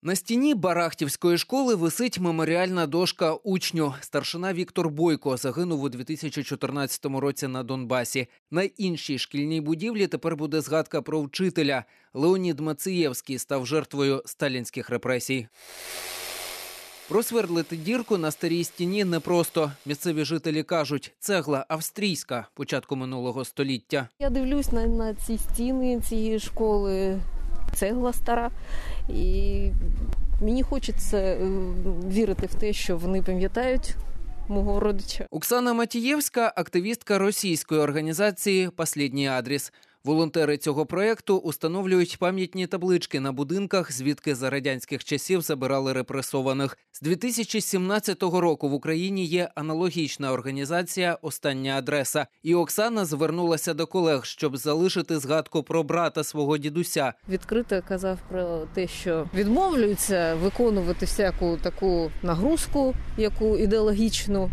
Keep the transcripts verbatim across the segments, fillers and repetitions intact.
На стіні Барахтівської школи висить меморіальна дошка учню. Старшина Віктор Бойко загинув у дві тисячі чотирнадцятому році на Донбасі. На іншій шкільній будівлі тепер буде згадка про вчителя. Леонід Мацієвський став жертвою сталінських репресій. Просвердлити дірку на старій стіні непросто. Місцеві жителі кажуть, цегла австрійська, початку минулого століття. Я дивлюсь на, на ці стіни цієї школи. Цегла стара, і мені хочеться вірити в те, що вони пам'ятають мого родича. Оксана Матієвська – активістка російської організації «Последній адрес». Волонтери цього проєкту установлюють пам'ятні таблички на будинках, звідки за радянських часів забирали репресованих. З дві тисячі сімнадцятого року в Україні є аналогічна організація «Остання адреса». І Оксана звернулася до колег, щоб залишити згадку про брата свого дідуся. Відкрито казав про те, що відмовлюються виконувати всяку таку нагрузку, яку ідеологічну,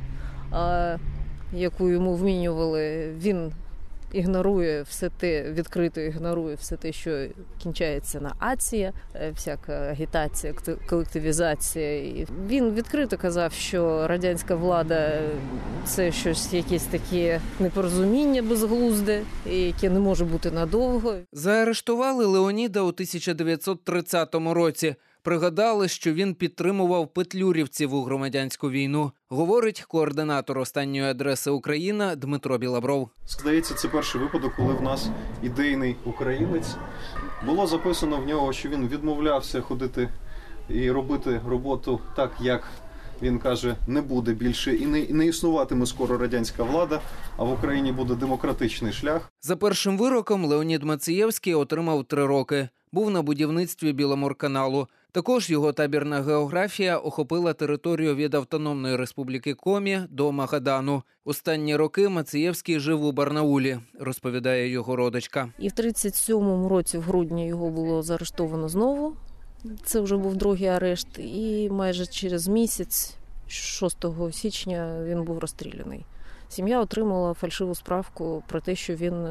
яку йому вмінювали. Він ігнорує все те, відкрито ігнорує все те, що кінчається на «ація», всяка агітація, колективізація. І він відкрито казав, що радянська влада – це щось, якесь таке непорозуміння безглузде, яке не може бути надовго. Заарештували Леоніда у тисяча дев'ятсот тридцятому році. Пригадали, що він підтримував петлюрівців у громадянську війну. Говорить координатор «Останньої адреси Україна» Дмитро Білобров. Здається, це перший випадок, коли в нас ідейний українець. Було записано в нього, що він відмовлявся ходити і робити роботу так, як він каже, не буде більше і не, і не існуватиме скоро радянська влада, а в Україні буде демократичний шлях. За першим вироком Леонід Мацієвський отримав три роки. Був на будівництві Біломорканалу. Також його табірна географія охопила територію від Автономної Республіки Комі до Магадану. Останні роки Мацієвський жив у Барнаулі, розповідає його родичка. І в тридцять сьомому році, в грудні, його було заарештовано знову. Це вже був другий арешт. І майже через місяць, шостого січня, він був розстріляний. Сім'я отримала фальшиву справку про те, що він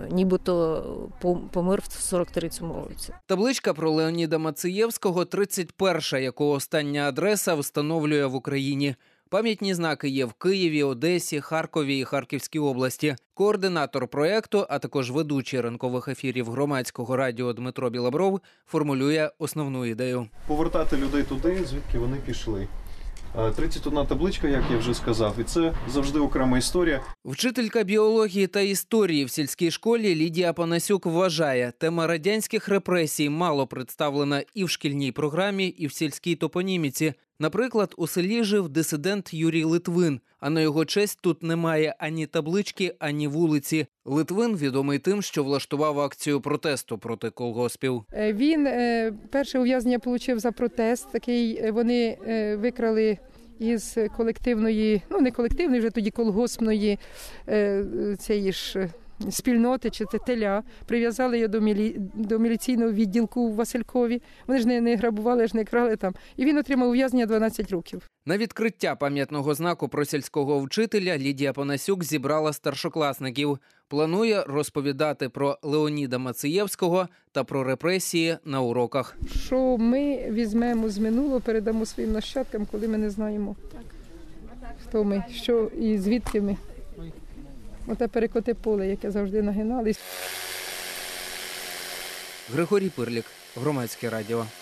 нібито помер в сорок третьому році. Табличка про Леоніда Мацієвського – тридцять перша, яку «Остання адреса» встановлює в Україні. Пам'ятні знаки є в Києві, Одесі, Харкові і Харківській області. Координатор проєкту, а також ведучий ранкових ефірів Громадського радіо Дмитро Білобров формулює основну ідею. Повертати людей туди, звідки вони пішли. тридцять одна табличка, як я вже сказав, і це завжди окрема історія. Вчителька біології та історії в сільській школі Лідія Панасюк вважає, тема радянських репресій мало представлена і в шкільній програмі, і в сільській топоніміці. Наприклад, у селі жив дисидент Юрій Литвин, а на його честь тут немає ані таблички, ані вулиці. Литвин відомий тим, що влаштував акцію протесту проти колгоспів. Він перше ув'язнення отримав за протест, такий вони викрали із колективної, ну не колективної, вже тоді колгоспної цієї ж спільноти, чи це теля, прив'язали його до, мілі... до міліційного відділку у Василькові. Вони ж не, не грабували, ж не крали там. І він отримав ув'язнення дванадцять років. На відкриття пам'ятного знаку про сільського вчителя Лідія Панасюк зібрала старшокласників. Планує розповідати про Леоніда Мацієвського та про репресії на уроках. Що ми візьмемо з минулого, передамо своїм нащадкам, коли ми не знаємо, хто ми, що і звідки ми. Оте перекоти поле, яке завжди нагинались. Григорій Пирлік, Громадське радіо.